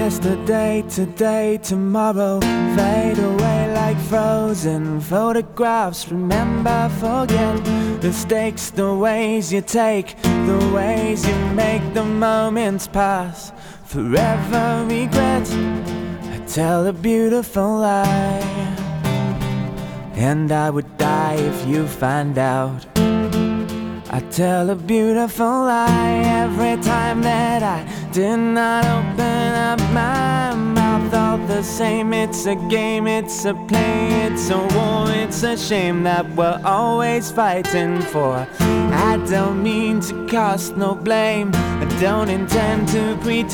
Yesterday, today, tomorrow fade away like frozen photographs. Remember, forget mistakes, the ways you take, the ways you make the moments pass. Forever regret, I tell a beautiful lie, and I would die if you find out. I tell a beautiful lie every time that I did not open up my mouth. All the same, it's a game, it's a play, it's a war, it's a shame that we're always fighting for. I don't mean to cast no blame, I don't intend to pretend